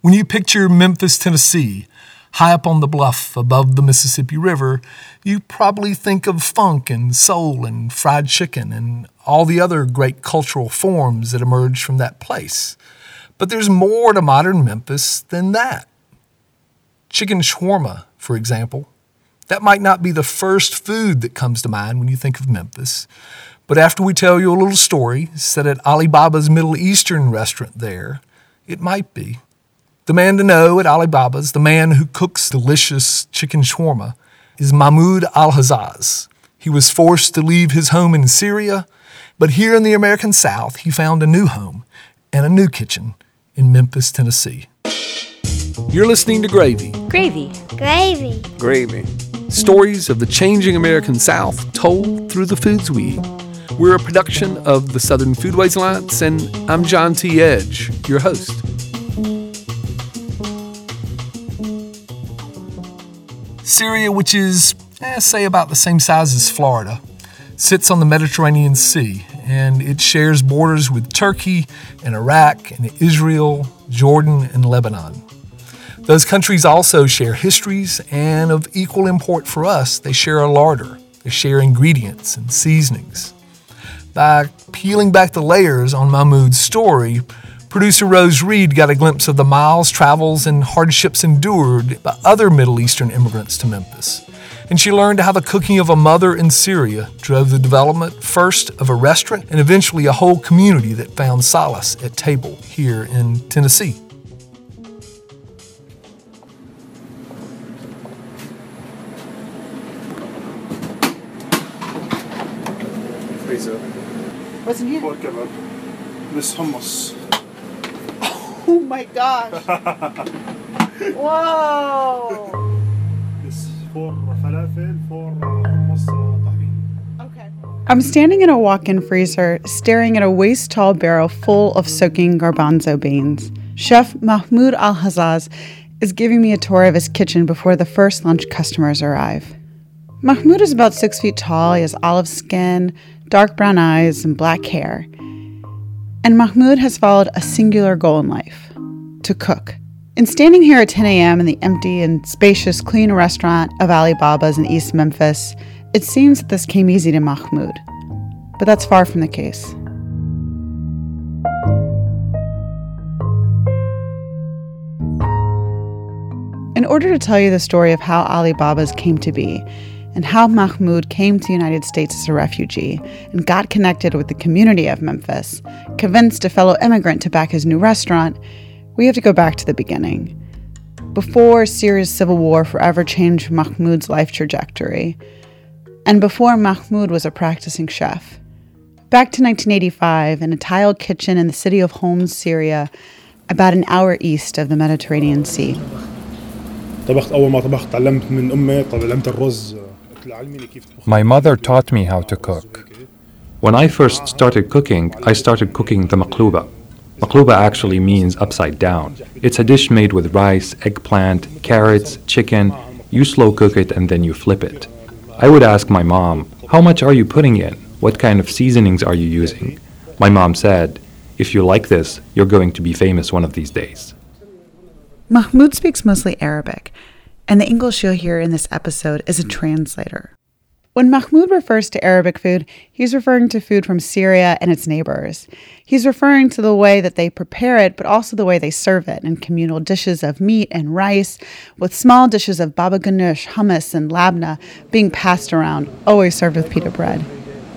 When you picture Memphis, Tennessee, high up on the bluff above the Mississippi River, you probably think of funk and soul and fried chicken and all the other great cultural forms that emerged from that place. But there's more to modern Memphis than that. Chicken shawarma, for example. That might not be the first food that comes to mind when you think of Memphis, but after we tell you a little story set at Alibaba's Middle Eastern restaurant there, it might be. The man to know at Alibaba's, the man who cooks delicious chicken shawarma, is Mahmoud Al-Hazzaz. He was forced to leave his home in Syria, but here in the American South, he found a new home and a new kitchen in Memphis, Tennessee. You're listening to Gravy. Gravy. Gravy. Gravy. Stories of the changing American South told through the foods we eat. We're a production of the Southern Foodways Alliance, and I'm John T. Edge, your host. Syria, which is, say, about the same size as Florida, sits on the Mediterranean Sea, and it shares borders with Turkey and Iraq and Israel, Jordan, and Lebanon. Those countries also share histories, and of equal import for us, they share a larder. They share ingredients and seasonings. By peeling back the layers on Mahmoud's story, producer Rose Reed got a glimpse of the miles, travels, and hardships endured by other Middle Eastern immigrants to Memphis. And she learned how the cooking of a mother in Syria drove the development first of a restaurant and eventually a whole community that found solace at table here in Tennessee. What's in here? Pork kebab. This hummus. Oh my gosh. Whoa. This for falafel, for hummus tahini. Okay. I'm standing in a walk-in freezer, staring at a waist-tall barrel full of soaking garbanzo beans. Chef Mahmoud Al-Hazzaz is giving me a tour of his kitchen before the first lunch customers arrive. Mahmoud is about 6 feet tall. He has olive skin, dark brown eyes, and black hair. And Mahmoud has followed a singular goal in life: to cook. In standing here at 10 a.m. in the empty and spacious clean restaurant of Alibaba's in East Memphis, it seems that this came easy to Mahmoud. But that's far from the case. In order to tell you the story of how Alibaba's came to be, and how Mahmoud came to the United States as a refugee and got connected with the community of Memphis, convinced a fellow immigrant to back his new restaurant, we have to go back to the beginning. Before Syria's civil war forever changed Mahmoud's life trajectory, and before Mahmoud was a practicing chef. Back to 1985, in a tiled kitchen in the city of Homs, Syria, about an hour east of the Mediterranean Sea. My mother taught me how to cook. When I first started cooking, I started cooking the maqluba. Maqluba actually means upside down. It's a dish made with rice, eggplant, carrots, chicken. You slow cook it and then you flip it. I would ask my mom, "How much are you putting in? What kind of seasonings are you using?" My mom said, "If you like this, you're going to be famous one of these days." Mahmoud speaks mostly Arabic, and the English you'll hear in this episode is a translator. When Mahmoud refers to Arabic food, he's referring to food from Syria and its neighbors. He's referring to the way that they prepare it, but also the way they serve it in communal dishes of meat and rice, with small dishes of baba ganoush, hummus, and labna being passed around, always served with pita bread.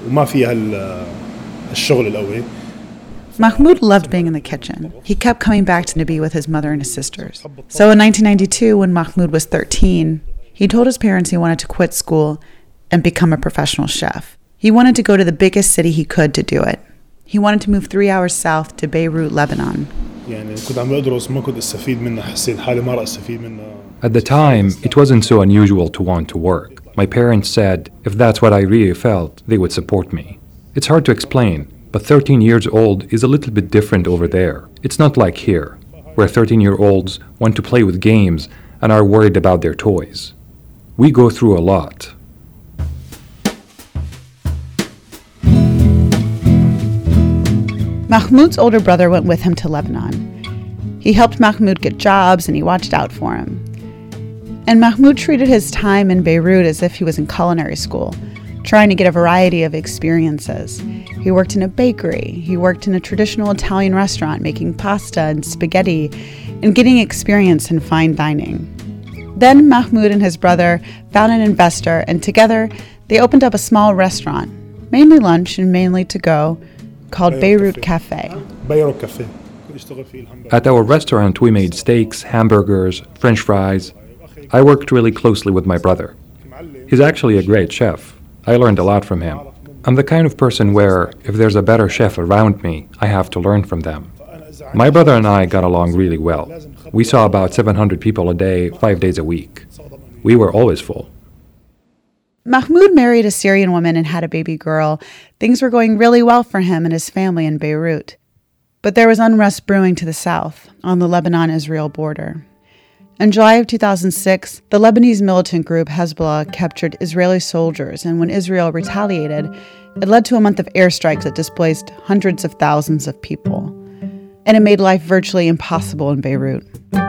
Mahmoud loved being in the kitchen. He kept coming back to Nabi with his mother and his sisters. So in 1992, when Mahmoud was 13, he told his parents he wanted to quit school and become a professional chef. He wanted to go to the biggest city he could to do it. He wanted to move 3 hours south to Beirut, Lebanon. At the time, it wasn't so unusual to want to work. My parents said if that's what I really felt, they would support me. It's hard to explain, but 13 years old is a little bit different over there. It's not like here, where 13-year-olds want to play with games and are worried about their toys. We go through a lot. Mahmoud's older brother went with him to Lebanon. He helped Mahmoud get jobs and he watched out for him. And Mahmoud treated his time in Beirut as if he was in culinary school, trying to get a variety of experiences. He worked in a bakery, he worked in a traditional Italian restaurant making pasta and spaghetti, and getting experience in fine dining. Then Mahmoud and his brother found an investor, and together they opened up a small restaurant, mainly lunch and mainly to go, called Beirut Cafe. بيروت كافيه. At our restaurant, we made steaks, hamburgers, French fries. I worked really closely with my brother. He's actually a great chef. I learned a lot from him. I'm the kind of person where, if there's a better chef around me, I have to learn from them. My brother and I got along really well. We saw about 700 people a day, 5 days a week. We were always full. Mahmoud married a Syrian woman and had a baby girl. Things were going really well for him and his family in Beirut. But there was unrest brewing to the south, on the Lebanon-Israel border. In July of 2006, the Lebanese militant group Hezbollah captured Israeli soldiers, and when Israel retaliated, it led to a month of airstrikes that displaced hundreds of thousands of people. And it made life virtually impossible in Beirut.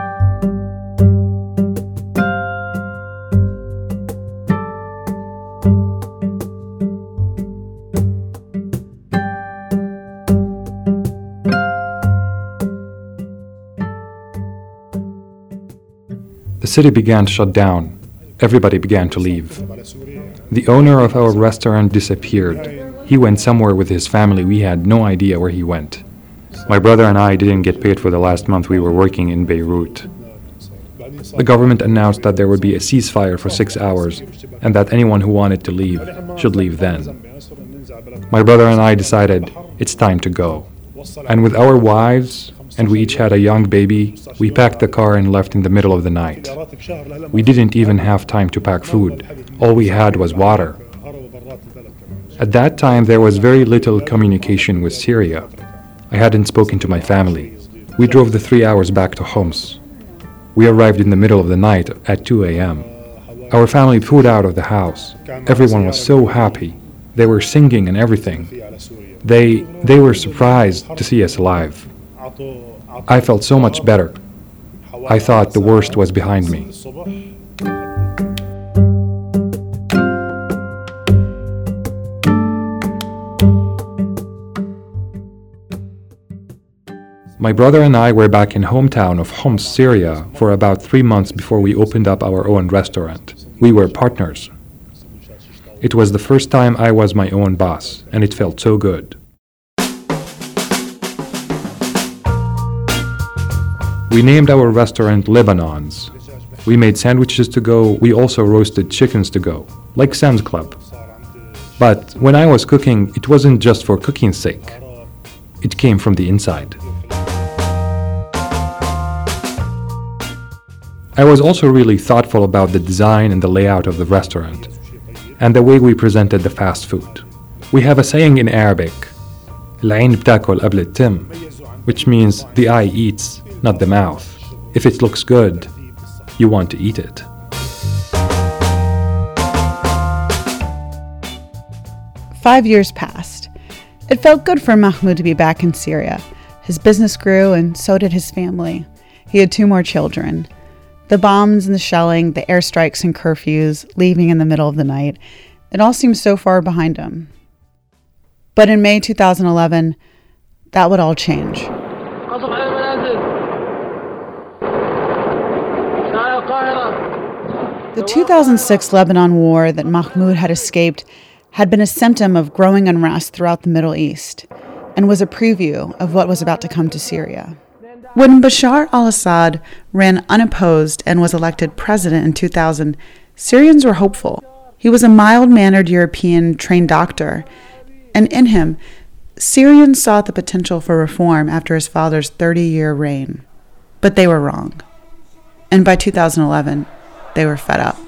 The city began to shut down. Everybody began to leave. The owner of our restaurant disappeared. He went somewhere with his family. We had no idea where he went. My brother and I didn't get paid for the last month we were working in Beirut. The government announced that there would be a ceasefire for 6 hours and that anyone who wanted to leave should leave then. My brother and I decided it's time to go. And with our wives, and we each had a young baby, we packed the car and left in the middle of the night. We didn't even have time to pack food. All we had was water. At that time, there was very little communication with Syria. I hadn't spoken to my family. We drove the 3 hours back to Homs. We arrived in the middle of the night at 2 a.m. Our family pulled out of the house. Everyone was so happy. They were singing and everything. They were surprised to see us alive. I felt so much better. I thought the worst was behind me. My brother and I were back in hometown of Homs, Syria, for about 3 months before we opened up our own restaurant. We were partners. It was the first time I was my own boss, and it felt so good. We named our restaurant Lebanon's. We made sandwiches to go. We also roasted chickens to go, like Sam's Club. But when I was cooking, it wasn't just for cooking's sake. It came from the inside. I was also really thoughtful about the design and the layout of the restaurant, and the way we presented the fast food. We have a saying in Arabic, العين بتاكل قبل التم, which means the eye eats, not the mouth. If it looks good, you want to eat it. Five years passed. It felt good for Mahmoud to be back in Syria. His business grew, and so did his family. He had 2 more children. The bombs and the shelling, the airstrikes and curfews, leaving in the middle of the night, it all seemed so far behind him. But in May 2011, that would all change. The 2006 Lebanon war that Mahmoud had escaped had been a symptom of growing unrest throughout the Middle East and was a preview of what was about to come to Syria. When Bashar al-Assad ran unopposed and was elected president in 2000, Syrians were hopeful. He was a mild-mannered European trained doctor, and in him, Syrians saw the potential for reform after his father's 30-year reign. But they were wrong. And by 2011, they were fed up.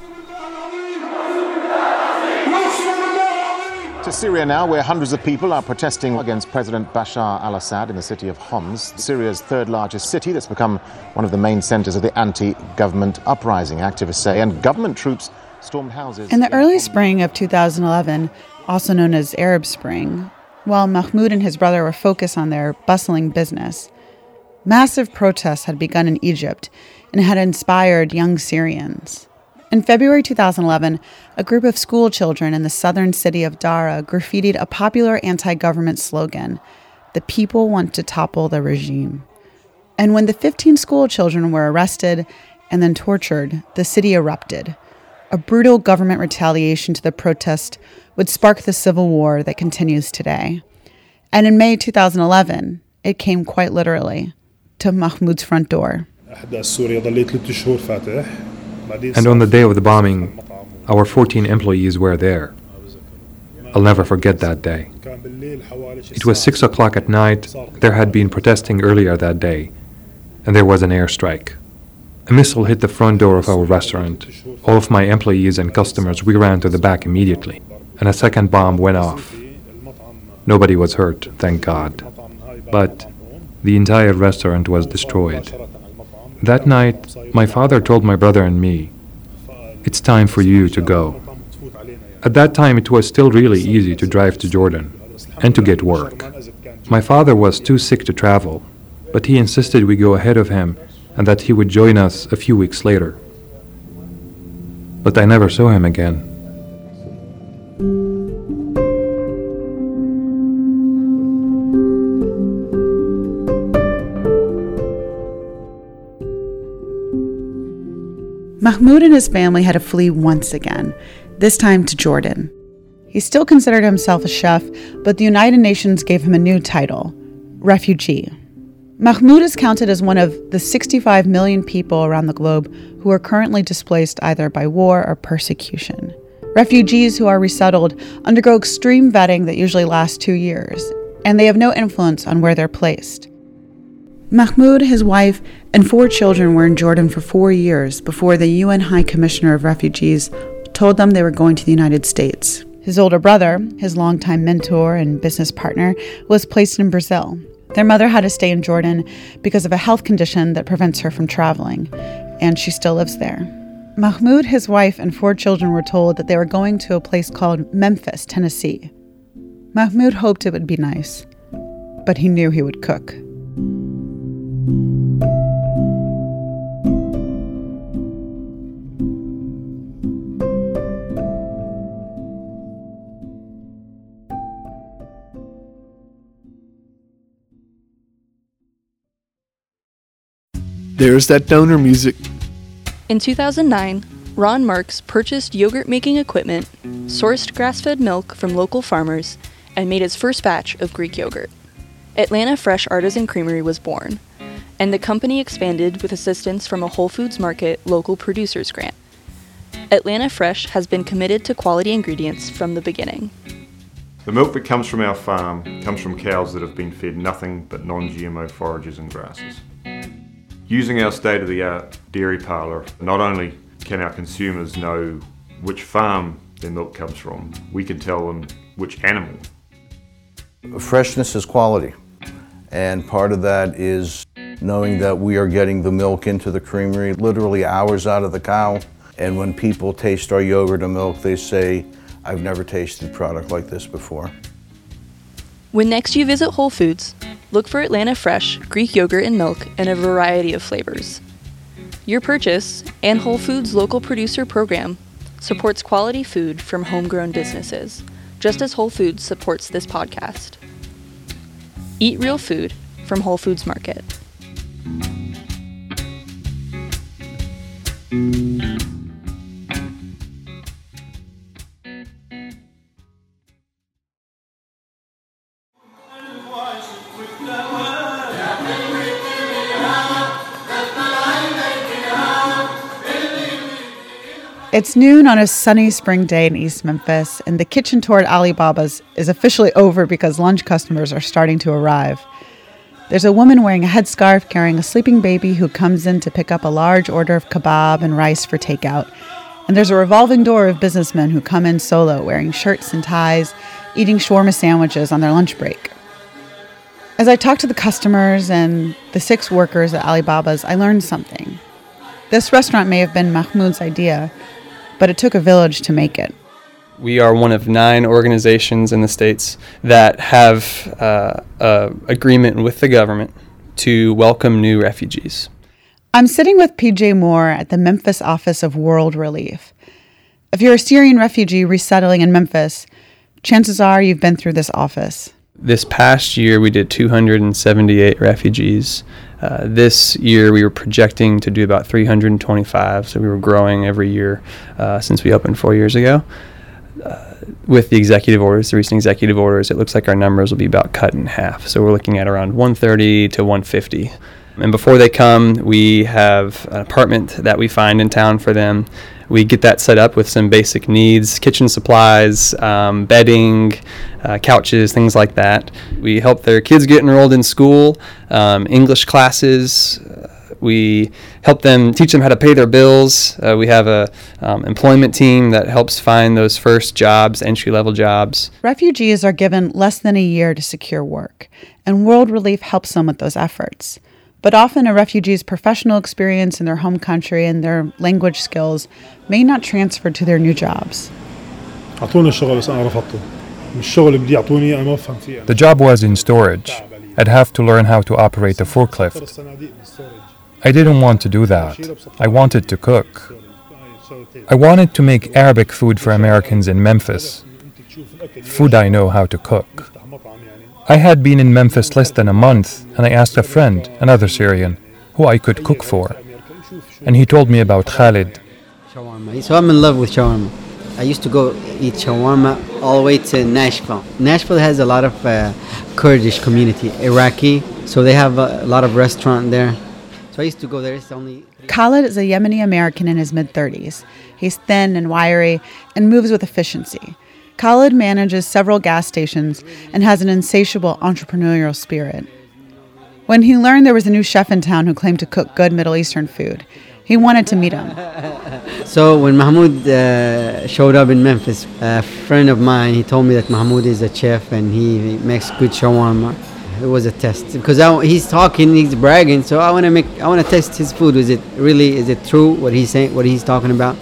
To Syria now, where hundreds of people are protesting against President Bashar al-Assad in the city of Homs, Syria's third largest city that's become one of the main centers of the anti-government uprising, activists say, and government troops stormed houses. In the early spring of 2011, also known as Arab Spring, while Mahmoud and his brother were focused on their bustling business, Massive protests had begun in Egypt and had inspired young Syrians. In February 2011, a group of school children in the southern city of Dara graffitied a popular anti-government slogan, "The people want to topple the regime." And when the 15 school children were arrested and then tortured, the city erupted. A brutal government retaliation to the protest would spark the civil war that continues today. And in May 2011, it came quite literally to Mahmoud's front door. And on the day of the bombing, our 14 employees were there. I'll never forget that day. It was 6 o'clock at night. There had been protesting earlier that day, and there was an airstrike. A missile hit the front door of our restaurant. All of my employees and customers, we ran to the back immediately, and a second bomb went off. Nobody was hurt, thank God. But the entire restaurant was destroyed. That night, my father told my brother and me, "It's time for you to go." At that time, it was still really easy to drive to Jordan and to get work. My father was too sick to travel, but he insisted we go ahead of him and that he would join us a few weeks later. But I never saw him again. Mahmoud and his family had to flee once again, this time to Jordan. He still considered himself a chef, but the United Nations gave him a new title, refugee. Mahmoud is counted as one of the 65 million people around the globe who are currently displaced either by war or persecution. Refugees who are resettled undergo extreme vetting that usually lasts 2 years, and they have no influence on where they're placed. Mahmoud, his wife, and 4 children were in Jordan for 4 years before the UN High Commissioner of Refugees told them they were going to the United States. His older brother, his longtime mentor and business partner, was placed in Brazil. Their mother had to stay in Jordan because of a health condition that prevents her from traveling, and she still lives there. Mahmoud, his wife, and 4 children were told that they were going to a place called Memphis, Tennessee. Mahmoud hoped it would be nice, but he knew he would cook. There's that donor music. In 2009, Ron Marks purchased yogurt-making equipment, sourced grass-fed milk from local farmers, and made his first batch of Greek yogurt. Atlanta Fresh Artisan Creamery was born, and the company expanded with assistance from a Whole Foods Market local producers grant. Atlanta Fresh has been committed to quality ingredients from the beginning. The milk that comes from our farm comes from cows that have been fed nothing but non-GMO forages and grasses. Using our state-of-the-art dairy parlour, not only can our consumers know which farm their milk comes from, we can tell them which animal. Freshness is quality, and part of that is knowing that we are getting the milk into the creamery literally hours out of the cow, and when people taste our yogurt and milk, they say, "I've never tasted a product like this before." When next you visit Whole Foods, look for Atlanta Fresh Greek yogurt and milk in a variety of flavors. Your purchase and Whole Foods local producer program supports quality food from homegrown businesses, just as Whole Foods supports this podcast. Eat real food from Whole Foods Market. It's noon on a sunny spring day in East Memphis, and the kitchen tour at Alibaba's is officially over because lunch customers are starting to arrive. There's a woman wearing a headscarf carrying a sleeping baby who comes in to pick up a large order of kebab and rice for takeout. And there's a revolving door of businessmen who come in solo, wearing shirts and ties, eating shawarma sandwiches on their lunch break. As I talked to the customers and the 6 workers at Alibaba's, I learned something. This restaurant may have been Mahmoud's idea, but it took a village to make it. We are one of 9 organizations in the States that have agreement with the government to welcome new refugees. I'm sitting with PJ Moore at the Memphis office of World Relief. If you're a Syrian refugee resettling in Memphis, chances are you've been through this office. This past year, we did 278 refugees. This year, we were projecting to do about 325, so we were growing every year since we opened 4 years ago. With the executive orders, the recent executive orders, it looks like our numbers will be about cut in half. So we're looking at around 130 to 150. And before they come, we have an apartment that we find in town for them. We get that set up with some basic needs, kitchen supplies, bedding, couches, things like that. We help their kids get enrolled in school, English classes. We help them, teach them how to pay their bills. We have a employment team that helps find those first jobs, entry-level jobs. Refugees are given less than a year to secure work, and World Relief helps them with those efforts. But often a refugee's professional experience in their home country and their language skills may not transfer to their new jobs. The job was in storage. I'd have to learn how to operate a forklift. I didn't want to do that. I wanted to cook. I wanted to make Arabic food for Americans in Memphis. Food I know how to cook. I had been in Memphis less than a month, and I asked a friend, another Syrian, who I could cook for. And he told me about Khalid. Shawarma. So I'm in love with shawarma. I used to go eat shawarma all the way to Nashville. Nashville has a lot of Kurdish community, Iraqi, so they have a lot of restaurant there. So I used to go there. It's only Khalid is a Yemeni American in his mid-30s. He's thin and wiry and moves with efficiency. Khalid manages several gas stations and has an insatiable entrepreneurial spirit. When he learned there was a new chef in town who claimed to cook good Middle Eastern food, he wanted to meet him. So when Mahmoud showed up in Memphis, a friend of mine, he told me that Mahmoud is a chef and he makes good shawarma. It was a test because he's talking, he's bragging. So I want to test his food. Is it true what he's saying, what he's talking about?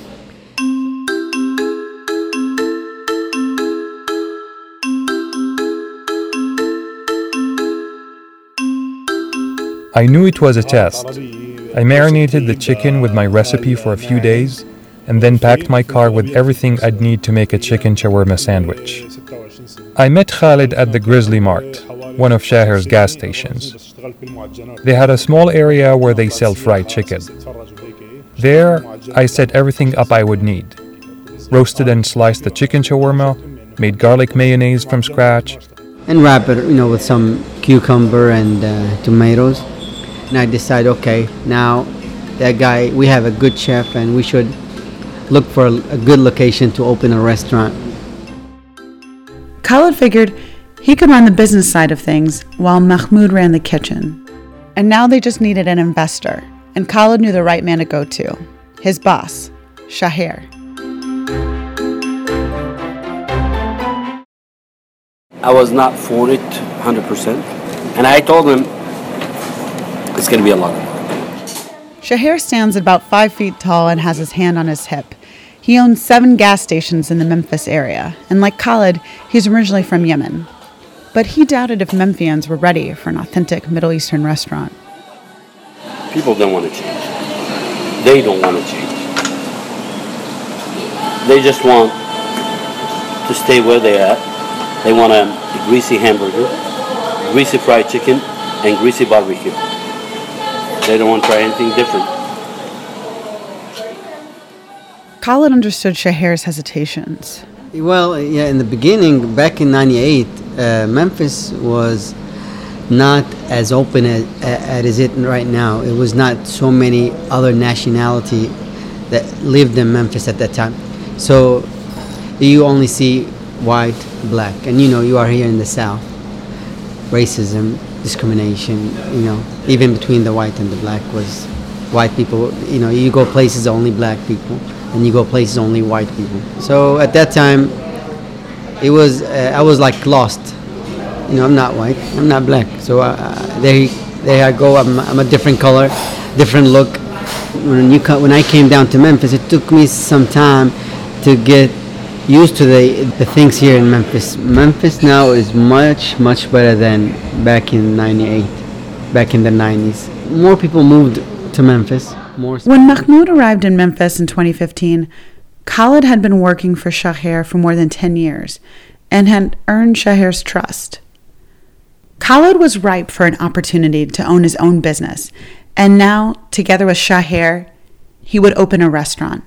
I knew it was a test. I marinated the chicken with my recipe for a few days and then packed my car with everything I'd need to make a chicken shawarma sandwich. I met Khalid at the Grizzly Mart, one of Shahir's gas stations. They had a small area where they sell fried chicken. There, I set everything up I would need. Roasted and sliced the chicken shawarma, made garlic mayonnaise from scratch, and wrap it, with some cucumber and tomatoes. And I decide, okay, now that guy, we have a good chef and we should look for a good location to open a restaurant. Khalid figured he could run the business side of things while Mahmoud ran the kitchen. And now they just needed an investor, and Khalid knew the right man to go to, his boss, Shahir. I was not for it 100%, and I told him it's going to be a lot of work. Shahir stands about 5 feet tall and has his hand on his hip. He owns 7 gas stations in the Memphis area, and like Khalid, he's originally from Yemen. But he doubted if Memphians were ready for an authentic Middle Eastern restaurant. People don't want to change. They don't want to change. They just want to stay where they're at. They want a greasy hamburger, greasy fried chicken, and greasy barbecue. They don't want to try anything different. Khalid understood Shahir's hesitations. Well, yeah, in the beginning, back in '98, Memphis was not as open as it right now. It was not so many other nationality that lived in Memphis at that time. So you only see white, black, and you are here in the South. Racism, discrimination, even between the white and the black was white people. You go places only black people, and you go places only white people. So at that time, it was I was like lost. I'm not white, I'm not black. So there I go. I'm a different color, different look. When I came down to Memphis, it took me some time to get used to the things here in Memphis. Memphis now is much, much better than back in '98. back in the 90s. More people moved to Memphis. When Mahmoud arrived in Memphis in 2015, Khalid had been working for Shaher for more than 10 years and had earned Shaher's trust. Khalid was ripe for an opportunity to own his own business, and now, together with Shaher, he would open a restaurant.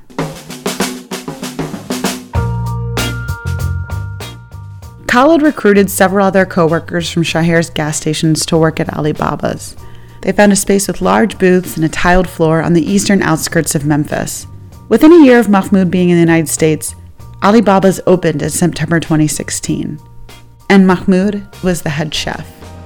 Khalid recruited several other co-workers from Shaher's gas stations to work at Alibaba's. They found a space with large booths and a tiled floor on the eastern outskirts of Memphis. Within a year of Mahmoud being in the United States, Alibaba's opened in September 2016, and Mahmoud was the head chef.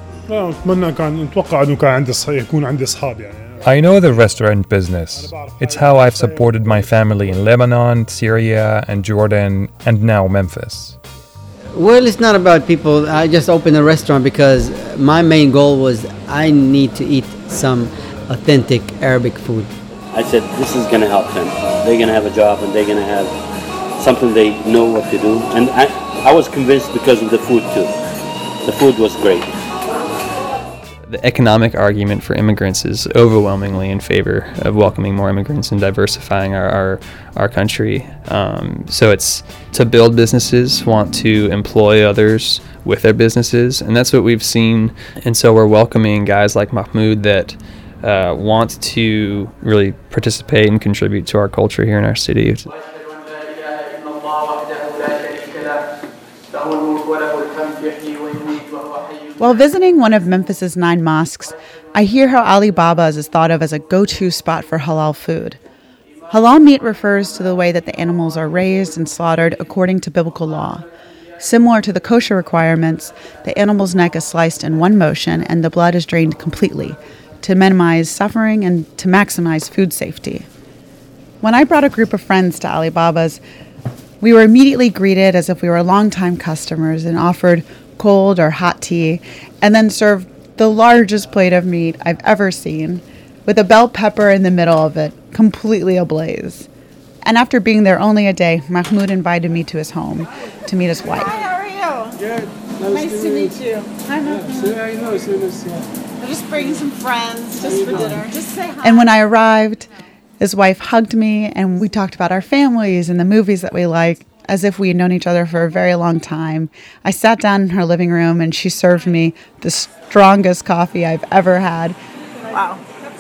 I know the restaurant business. It's how I've supported my family in Lebanon, Syria, and Jordan, and now Memphis. Well, it's not about people. I just opened a restaurant because my main goal was I need to eat some authentic Arabic food. I said, this is going to help them. They're going to have a job and they're going to have something they know what to do. And I was convinced because of the food too. The food was great. The economic argument for immigrants is overwhelmingly in favor of welcoming more immigrants and diversifying our country. So it's to build businesses, want to employ others with their businesses, and that's what we've seen. And so we're welcoming guys like Mahmoud that want to really participate and contribute to our culture here in our city. While visiting one of Memphis's 9 mosques, I hear how Alibaba's is thought of as a go-to spot for halal food. Halal meat refers to the way that the animals are raised and slaughtered according to biblical law. Similar to the kosher requirements, the animal's neck is sliced in one motion and the blood is drained completely to minimize suffering and to maximize food safety. When I brought a group of friends to Alibaba's, we were immediately greeted as if we were longtime customers and offered cold or hot tea, and then served the largest plate of meat I've ever seen, with a bell pepper in the middle of it, completely ablaze. And after being there only a day, Mahmoud invited me to his home to meet his wife. Hi, how are you? Good. Nice to meet you. Hi, Mahmoud. I know, I'm just bringing some friends just for dinner. Just say hi. And when I arrived, his wife hugged me, and we talked about our families and the movies that we like, as if we had known each other for a very long time. I sat down in her living room, and she served me the strongest coffee I've ever had. Wow.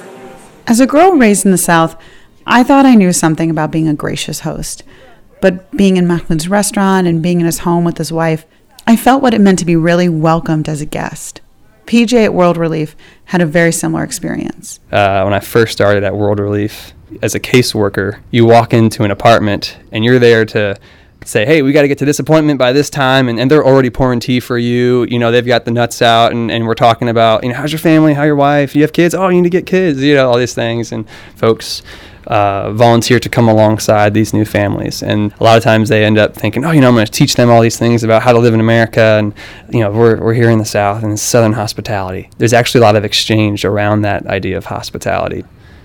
As a girl raised in the South, I thought I knew something about being a gracious host. But being in Mahmoud's restaurant and being in his home with his wife, I felt what it meant to be really welcomed as a guest. PJ at World Relief had a very similar experience. When I first started at World Relief, as a caseworker, you walk into an apartment and you're there to say, hey, we got to get to this appointment by this time, and they're already pouring tea for you. You know, they've got the nuts out, and we're talking about, you know, how's your family, how your wife, you have kids? Oh, you need to get kids, you know, all these things. And folks volunteer to come alongside these new families. And a lot of times they end up thinking, oh, you know, I'm going to teach them all these things about how to live in America. And, you know, we're here in the South, and it's Southern hospitality. There's actually a lot of exchange around that idea of hospitality.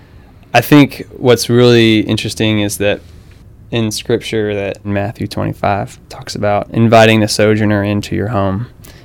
I think what's really interesting is that in Scripture, that Matthew 25 talks about inviting the sojourner into your home.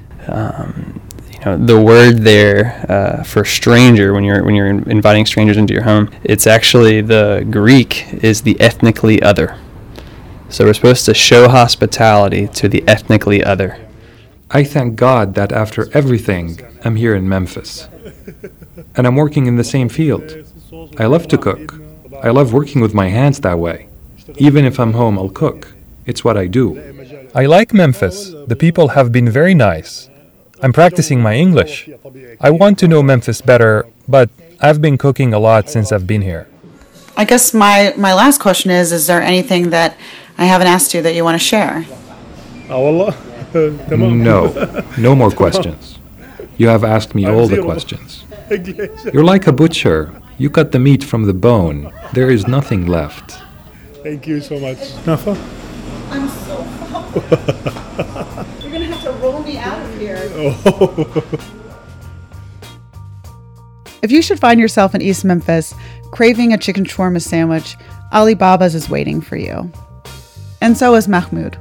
You know, the word there for stranger, when you're inviting strangers into your home, it's actually, the Greek is the ethnically other. So we're supposed to show hospitality to the ethnically other. I thank God that after everything, I'm here in Memphis. And I'm working in the same field. I love to cook. I love working with my hands that way. Even if I'm home, I'll cook. It's what I do. I like Memphis. The people have been very nice. I'm practicing my English. I want to know Memphis better, but I've been cooking a lot since I've been here. I guess my last question is there anything that I haven't asked you that you want to share? No more questions. You have asked me all the questions. You're like a butcher. You cut the meat from the bone. There is nothing left. Thank you so much. Nafa? I'm so You're going to have to roll me out of here. If you should find yourself in East Memphis craving a chicken shawarma sandwich, Alibaba's is waiting for you. And so is Mahmoud.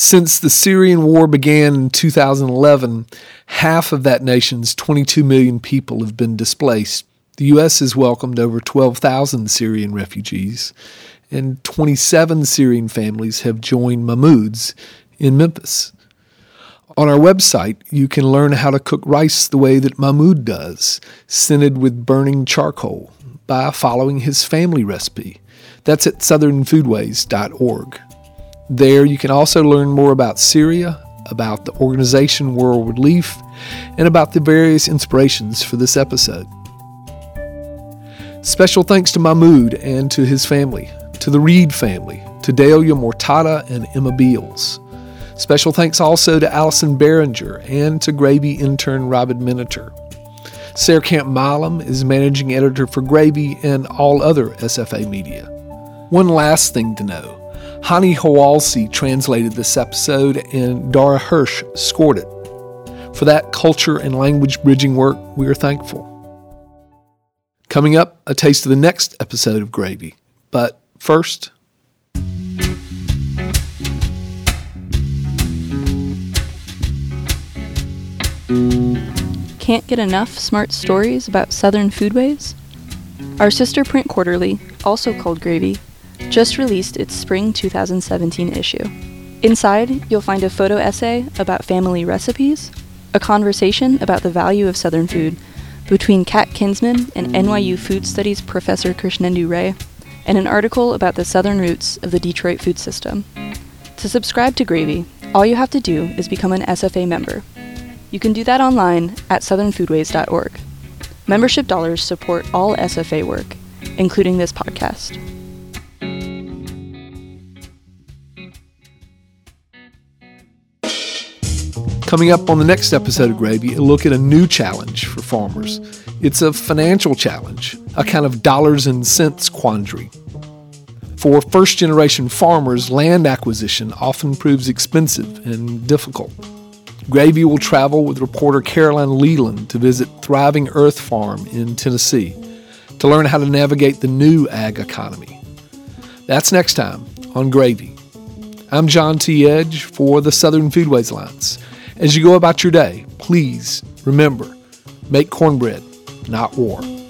Since the Syrian war began in 2011, half of that nation's 22 million people have been displaced. The U.S. has welcomed over 12,000 Syrian refugees, and 27 Syrian families have joined Mahmoud's in Memphis. On our website, you can learn how to cook rice the way that Mahmoud does, scented with burning charcoal, by following his family recipe. That's at southernfoodways.org. There you can also learn more about Syria, about the organization World Relief, and about the various inspirations for this episode. Special thanks to Mahmoud and to his family, to the Reed family, to Delia Mortada and Emma Beals. Special thanks also to Allison Behringer and to Gravy intern Robin Miniter. Sarah Camp Milam is managing editor for Gravy and all other SFA media. One last thing to know. Hani Hawalsi translated this episode and Dara Hirsch scored it. For that culture and language bridging work, we are thankful. Coming up, a taste of the next episode of Gravy. But first... Can't get enough smart stories about Southern Foodways? Our sister print quarterly, also called Gravy, just released its spring 2017 issue. Inside, you'll find a photo essay about family recipes, a conversation about the value of Southern food between Kat Kinsman and NYU Food Studies professor Krishnendu Ray, and an article about the Southern roots of the Detroit food system. To subscribe to Gravy, all you have to do is become an SFA member. You can do that online at southernfoodways.org. Membership dollars support all SFA work, including this podcast. Coming up on the next episode of Gravy, a look at a new challenge for farmers. It's a financial challenge, a kind of dollars and cents quandary. For first-generation farmers, land acquisition often proves expensive and difficult. Gravy will travel with reporter Caroline Leland to visit Thriving Earth Farm in Tennessee to learn how to navigate the new ag economy. That's next time on Gravy. I'm John T. Edge for the Southern Foodways Alliance. As you go about your day, please remember, make cornbread, not war.